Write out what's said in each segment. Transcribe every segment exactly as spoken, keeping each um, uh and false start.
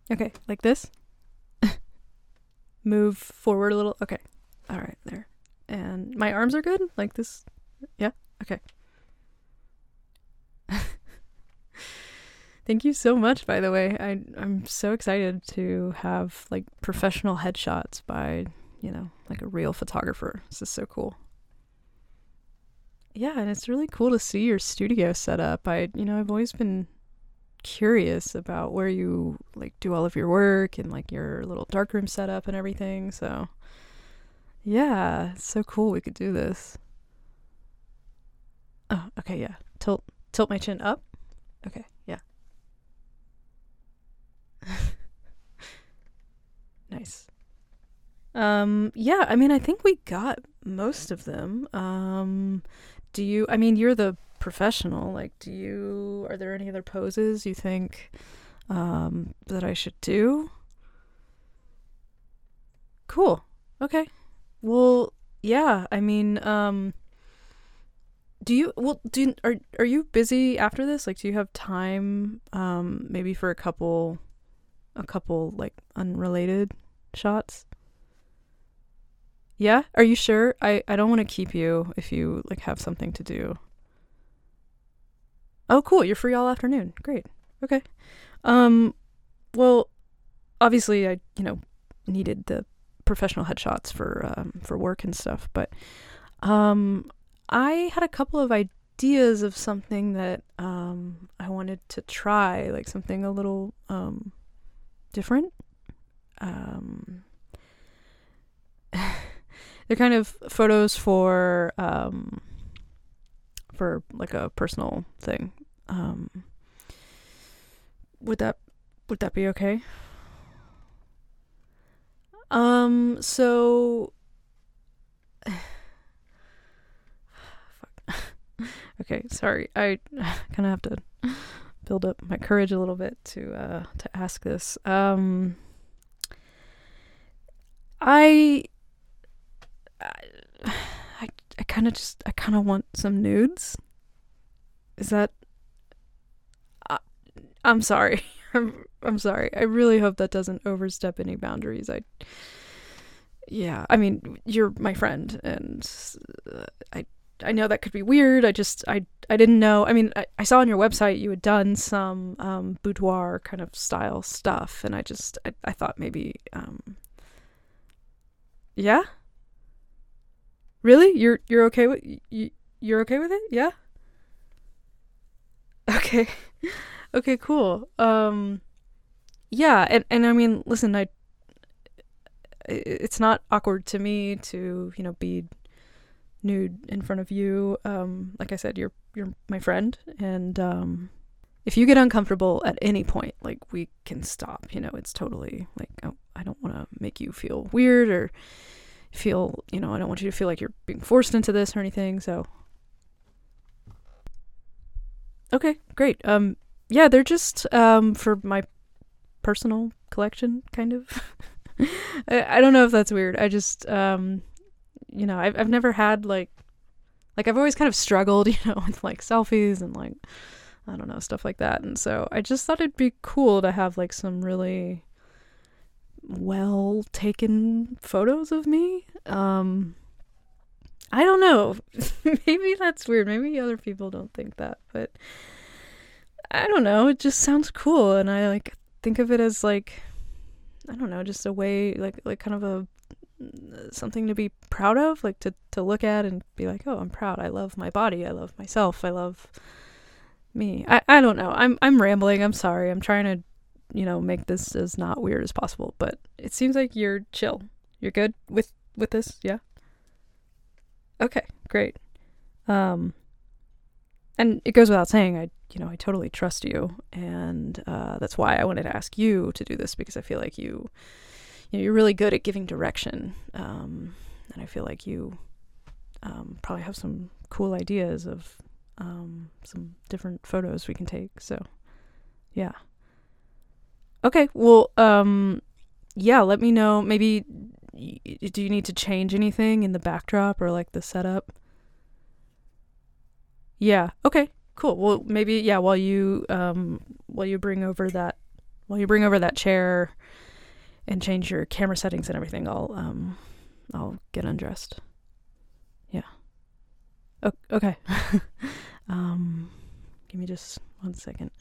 Okay, like this. Move forward a little. Okay. All right, there. And my arms are good? Like this? Yeah? Okay. Thank you so much, by the way. I, I'm so excited to have like professional headshots by, you know, like a real photographer. This is so cool. Yeah, and it's really cool to see your studio set up. I, you know, I've always been curious about where you like do all of your work and like your little darkroom setup and everything. So, yeah, it's so cool we could do this. Oh, okay, yeah. Tilt tilt my chin up. Okay, yeah. Nice. Um, yeah, I mean, I think we got most of them. Um, do you, I mean, you're the professional. Like, do you, are there any other poses you think um, that I should do? Cool. Okay. Well, yeah, I mean, um, do you, well, do you, are, are you busy after this? Like, do you have time, um, maybe for a couple, a couple, like, unrelated shots? Yeah? Are you sure? I, I don't want to keep you if you like have something to do. Oh, cool. You're free all afternoon. Great. Okay. Um well, obviously I, you know, needed the professional headshots for um for work and stuff, but um I had a couple of ideas of something that um I wanted to try, like something a little um different. Um they're kind of photos for um for like a personal thing. Um, would that would that be okay? Um, so okay, sorry. I kind of have to build up my courage a little bit to uh to ask this. Um, I I I, I kind of just I kind of want some nudes. Is that I, I'm sorry. I'm I'm sorry. I really hope that doesn't overstep any boundaries. I yeah, I mean, you're my friend and uh, I I know that could be weird. I just I I didn't know. I mean, I, I saw on your website you had done some um boudoir kind of style stuff and I just I, I thought maybe um yeah? Really? You're you're okay with you, you're okay with it? Yeah? Okay. Okay, cool. Um yeah, and and I mean, listen, I it's not awkward to me to, you know, be nude in front of you. Um like I said, you're you're my friend and um if you get uncomfortable at any point, like we can stop, you know, it's totally like oh, I don't want to make you feel weird or feel, you know, I don't want you to feel like you're being forced into this or anything. So, okay, great. Um yeah, they're just um for my personal collection kind of. I, I don't know if that's weird. I just um you know, I've I've never had like like I've always kind of struggled, you know, with like selfies and like I don't know, stuff like that. And so I just thought it'd be cool to have like some really well taken photos of me. Um I don't know. Maybe that's weird. Maybe other people don't think that, but I don't know. It just sounds cool and I like think of it as like I don't know, just a way like like kind of a something to be proud of, like to to look at and be like, "Oh, I'm proud. I love my body. I love myself. I love me." I I don't know. I'm I'm rambling. I'm sorry. I'm trying to, you know, make this as not weird as possible, but it seems like you're chill. You're good with with this? Yeah. Okay, great. Um and it goes without saying I, you know, I totally trust you and uh that's why I wanted to ask you to do this because I feel like you you know, you're really good at giving direction. Um and I feel like you um probably have some cool ideas of um some different photos we can take. So, yeah. Okay, well, um yeah, let me know. Maybe y- do you need to change anything in the backdrop or like the setup? Yeah. Okay. Cool. Well, maybe yeah. While you um while you bring over that while you bring over that chair and change your camera settings and everything, I'll um I'll get undressed. Yeah. O- okay. um, give me just one second.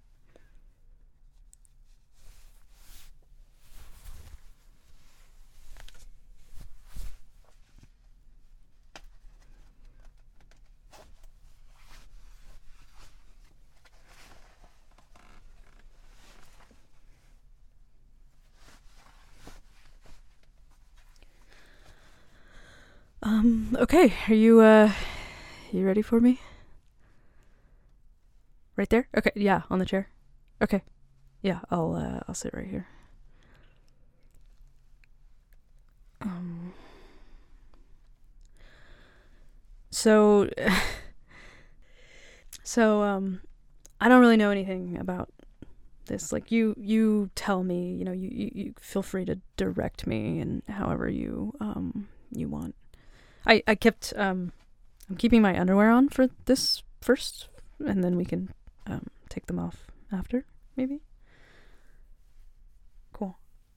Um, okay, are you, uh, you ready for me? Right there? Okay, yeah, on the chair. Okay, yeah, I'll, uh, I'll sit right here. Um, so, so, um, I don't really know anything about this. Like, you, you tell me, you know, you, you, you feel free to direct me in however you, um, you want. I, I kept, um, I'm keeping my underwear on for this first, and then we can, um, take them off after, maybe? Cool.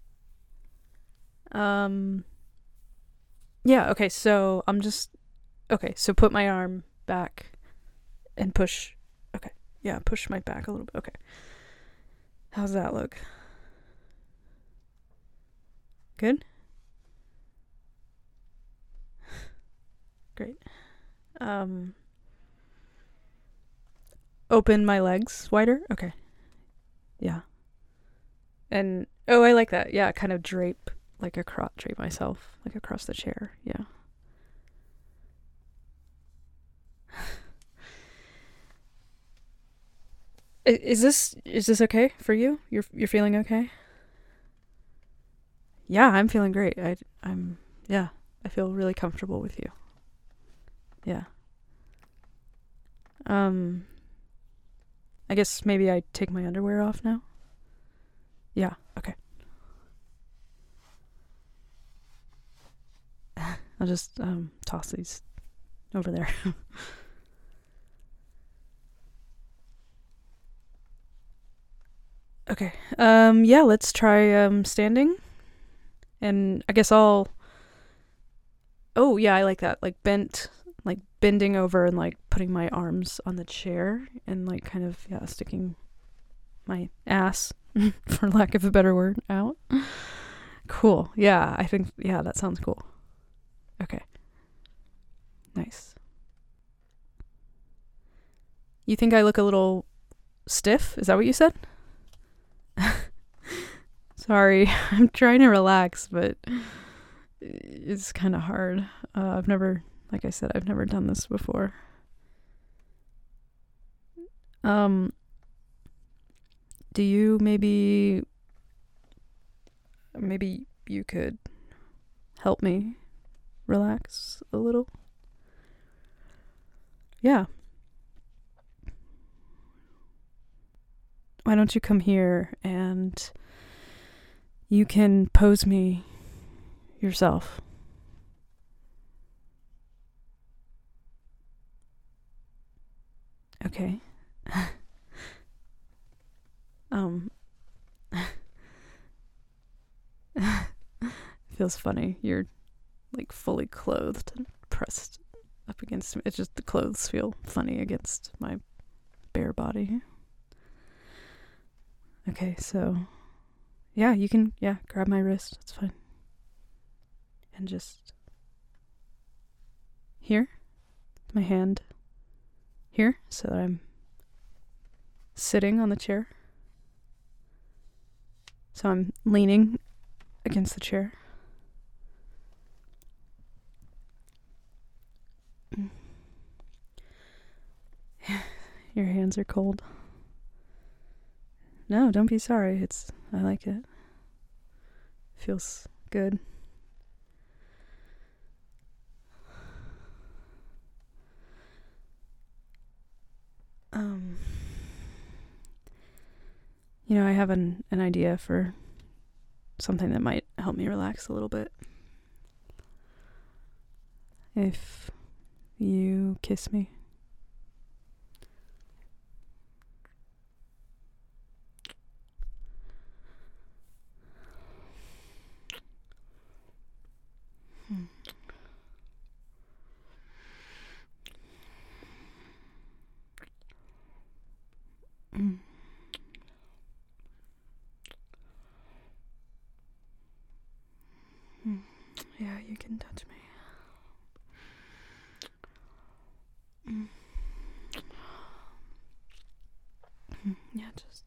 Um, yeah, okay, so I'm just, okay, so put my arm back and push, okay, yeah, push my back a little bit, okay. How's that look? Good? Great. Um, open my legs wider. Okay. Yeah. And, oh, I like that. Yeah, kind of drape, like across, drape myself, like across the chair. Yeah. Is this, is this okay for you? You're, you're feeling okay? Yeah, I'm feeling great. I, I'm, yeah, I feel really comfortable with you. Yeah. Um, I guess maybe I take my underwear off now. Yeah, okay. I'll just um toss these over there. Okay. Um yeah, let's try um standing. And I guess I'll Oh, yeah, I like that. Like bent, like bending over and like putting my arms on the chair and like kind of yeah, sticking my ass for lack of a better word out. Cool. Yeah, I think yeah, that sounds cool. Okay. Nice. You think I look a little stiff? Is that what you said? Sorry, I'm trying to relax, but it's kind of hard. Uh, I've never, like I said, I've never done this before. Um, do you maybe, maybe you could help me relax a little? Yeah. Why don't you come here and you can pose me yourself? Okay. um feels funny. You're like fully clothed and pressed up against me. It's just the clothes feel funny against my bare body. Okay, so yeah, you can yeah, grab my wrist. It's fine. And just here, my hand here, so that I'm sitting on the chair. So I'm leaning against the chair. Your hands are cold. No, don't be sorry. It's I like it. Feels good. Um You know, I have an an idea for something that might help me relax a little bit. If you kiss me. Yeah, you can touch me. Mm. Yeah, just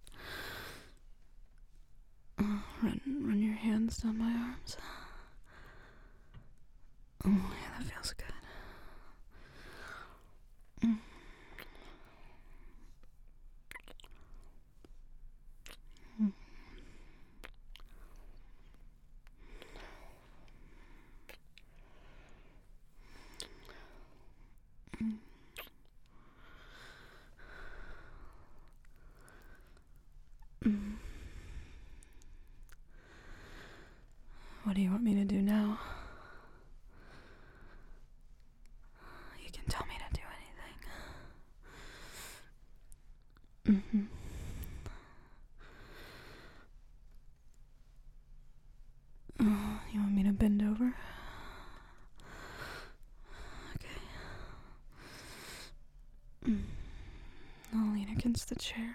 uh, run, run your hands down my arms. Oh, yeah, that feels good. Mm. Mm. Mm. Mm. What do you want me to do now? You can tell me to do anything. Mm-hmm. Oh, you want me to bend over? Okay. Mm. I'll lean against the chair.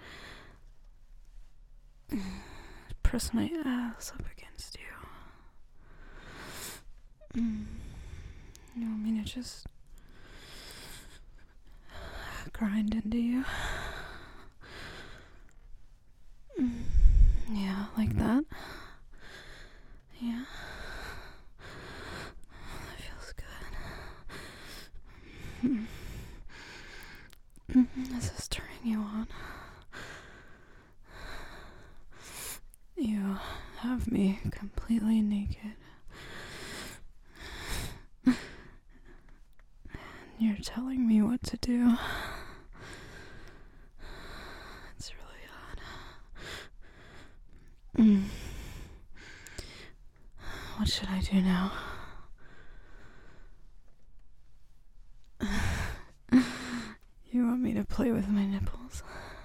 Mm. Press my ass up against you. Mm. You want me to just grind into you? Mm. Yeah, like that. Yeah. That feels good. Mm. Mm. This is turning you on. You have me completely naked. You're telling me what to do. It's really odd. Mm. What should I do now? You want me to play with my nipples?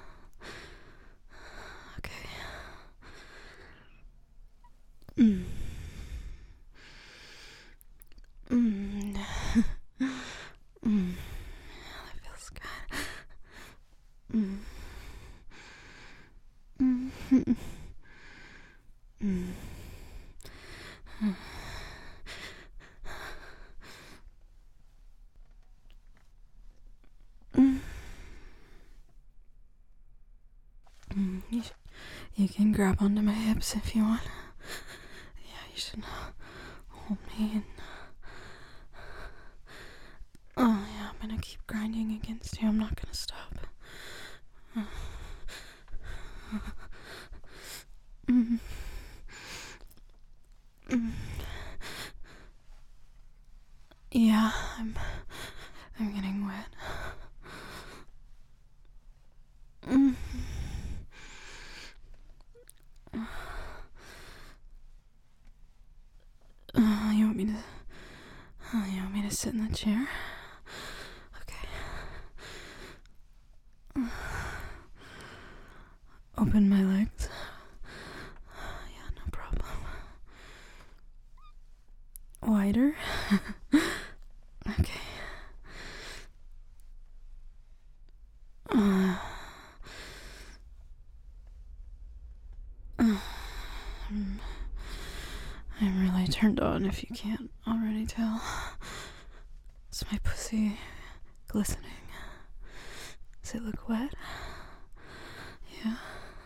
Okay. Mm. Mm. Mm. That feels good. Mm. Mm. Mm. Mm. Mm. You, sh- you can grab onto my hips if you want. Yeah, you should hold me and... Oh yeah, I'm gonna keep grinding against you. I'm not gonna stop. Mm. Mm. Yeah, I'm I'm getting wet. Mm. Uh, you want me to uh, you want me to sit in the chair? Okay. Open my legs. Yeah, no problem. Wider. Okay. Uh, uh, I'm, I'm really turned on if you can't already tell. Is my pussy glistening? Does it look wet? Yeah.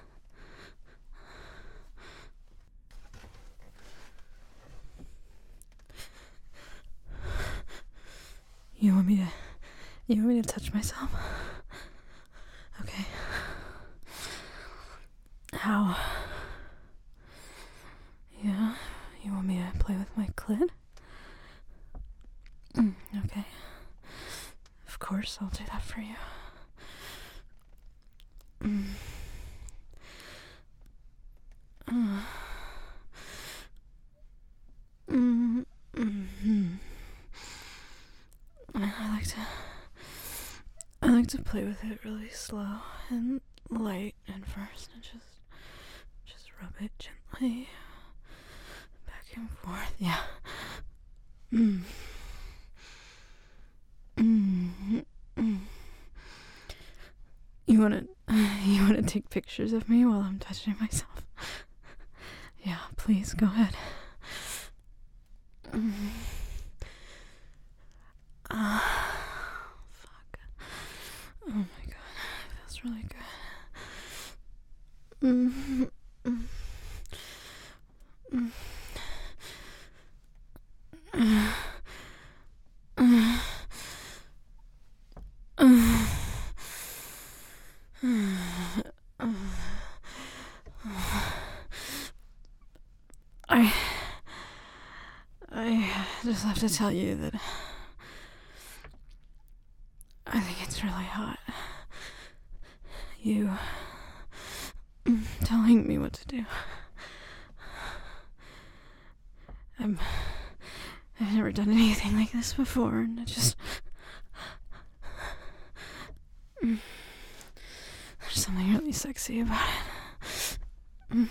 You want me to you want me to touch myself? Okay. How? Yeah? You want me to play with my clit? Mm, okay. Of course, I'll do that for you. Mm. Uh. Mm. Mm-hmm. I like to I like to play with it really slow and light at first and just just rub it gently back and forth. Yeah. Mm. Mm. Mm. You wanna you wanna take pictures of me while I'm touching myself? Yeah, please go ahead. I... I just have to tell you that I think it's really hot. You telling me what to do. I'm... I've never done anything like this before, and I just... There's something really sexy about it.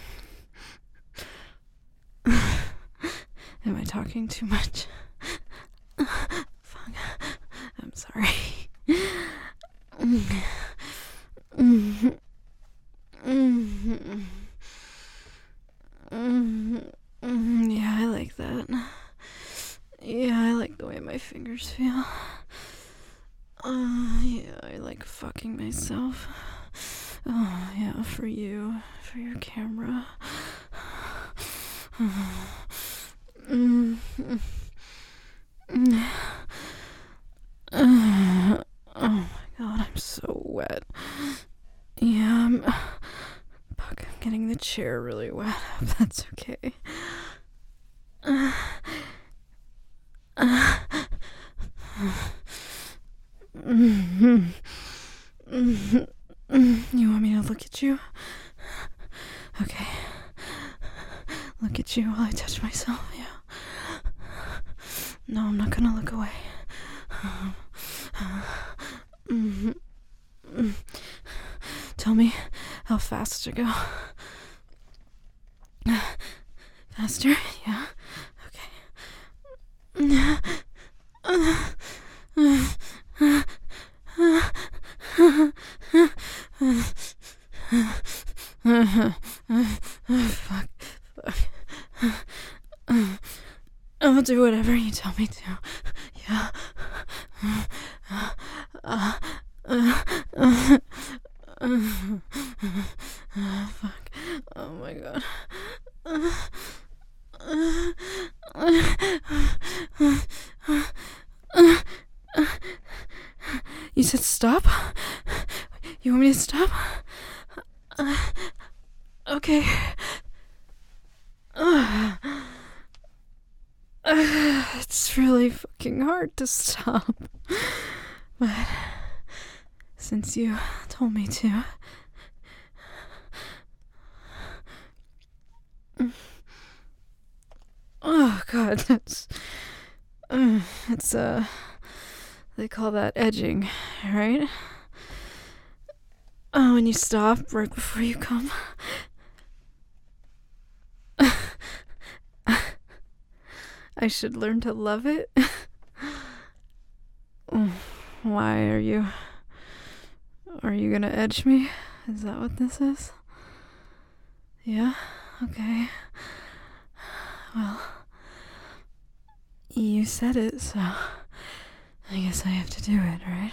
Am I talking too much? Fuck. I'm sorry. Yeah, I like that. Yeah, I like the way my fingers feel. Uh, yeah, I like fucking myself. Oh, yeah, for you. For your camera. Mm. Uh, oh my god, I'm so wet. Yeah, I'm... Fuck, I'm getting the chair really wet. I hope that's okay. Uh, uh, mm-hmm. Mm-hmm. You want me to look at you? Okay. Look at you while I touch myself, yeah. No, I'm not gonna look away. Mm-hmm. Tell me how fast to go. Faster? Yeah. Okay. Fuck. Fuck. I'll do whatever you tell me to. Yeah. Fuck. Oh my god. You said stop? You want me to stop? Uh, okay. Uh, uh, it's really fucking hard to stop. But since you told me to. Oh god, that's uh, it's uh they call that edging, right? Oh, when you stop right before you come. I should learn to love it. Why are you are you gonna edge me? Is that what this is? Yeah? Okay. Well, you said it, so I guess I have to do it, right?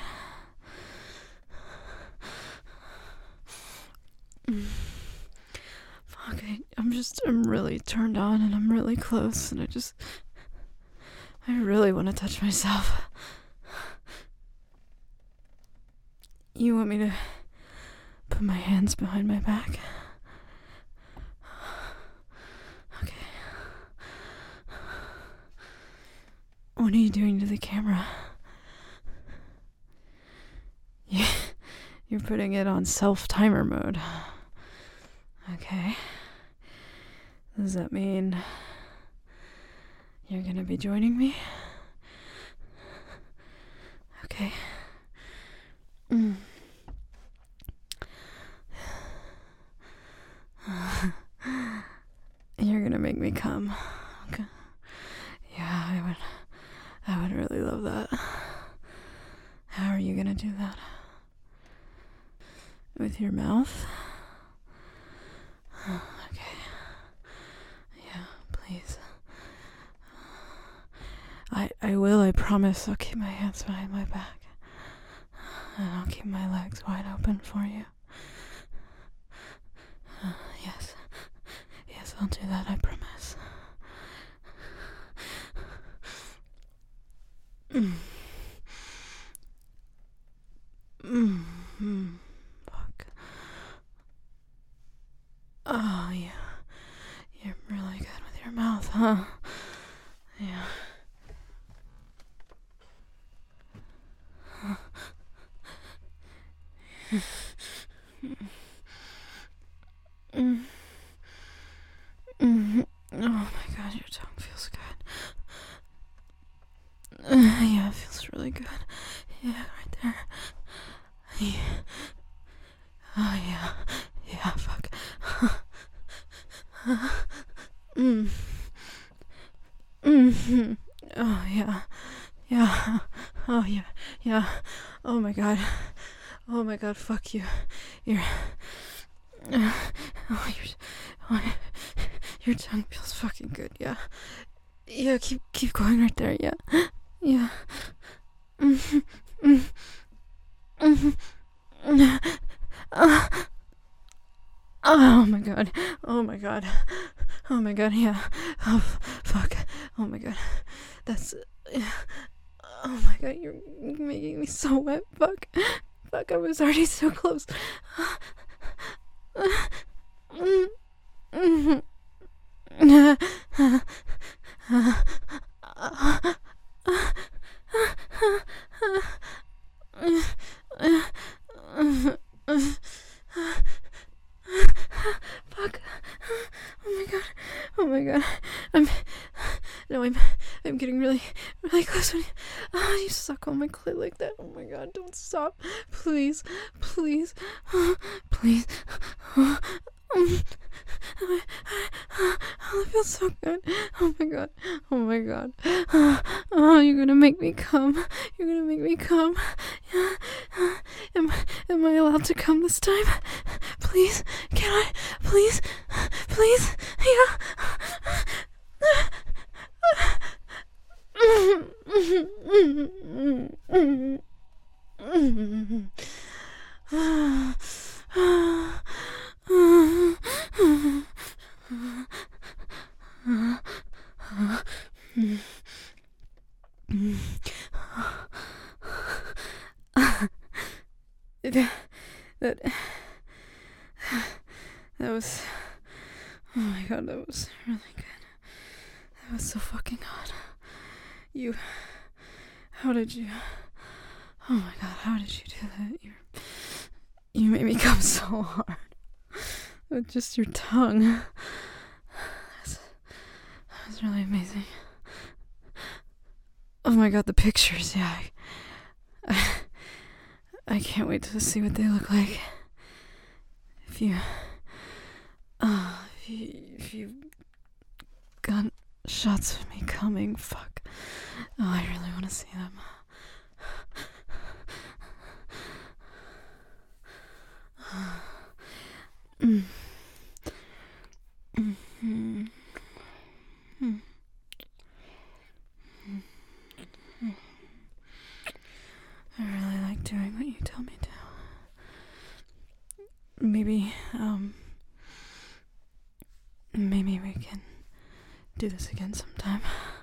Fuck, I, I'm just, I'm really turned on and I'm really close and I just, I really want to touch myself. You want me to put my hands behind my back? Okay. What are you doing to the camera? You, you're putting it on self-timer mode. Okay. Does that mean you're gonna be joining me? Okay. Mm. You're gonna make me come. Okay. Yeah, I would I would really love that. How are you gonna do that? With your mouth? Okay. Yeah, please. I I will, I promise. I'll keep my hands behind my back. And I'll keep my legs wide open for you. Uh, yes. Yes, I'll do that, I promise. Mm. Mm. Mm. Fuck. Oh, yeah. You're really good with your mouth. Uh, yeah. Mm. Mm. Oh my god, your tongue feels good. Uh, yeah, it feels really good. Yeah, right there. Yeah. Oh yeah. Yeah, fuck. mm. Mm. Oh yeah. Yeah. Oh yeah. Yeah. Oh my god. Oh my god, fuck you. You're uh, oh, you're, oh, your tongue feels fucking good, yeah. Yeah, keep keep going right there, yeah. Yeah. Mm-hmm. Mm-hmm. Uh, oh my god. Oh my god. Oh my god, yeah. Oh, fuck. Oh my god. That's. Yeah. Oh my god, you're making me so wet. Fuck. Fuck, I was already so close. Fuck. Oh my god. Oh my god. I'm. No, I'm. I'm getting really, really close when you. Oh, you suck on my clit like that. Oh my god, don't stop. Please. Please. Please. Oh, it feels so good. Oh my god. Oh my god. Oh, you're gonna make me come. You're gonna make me come. Am, am I allowed to come this time? Please? Can I? Please? Please? Yeah. that, that that was oh my god, that was really good. That was so fucking hot. You how did you oh my god, how did you do that? You you made me come so hard with just your tongue. That's, that was really amazing. Oh my god, the pictures, yeah. I, I, I can't wait to see what they look like. If you, uh, if you, if you got shots of me coming, fuck. Oh, I really want to see them. mm. Mm-hmm. Mm. I really like doing what you tell me to. Maybe, um, maybe we can do this again sometime.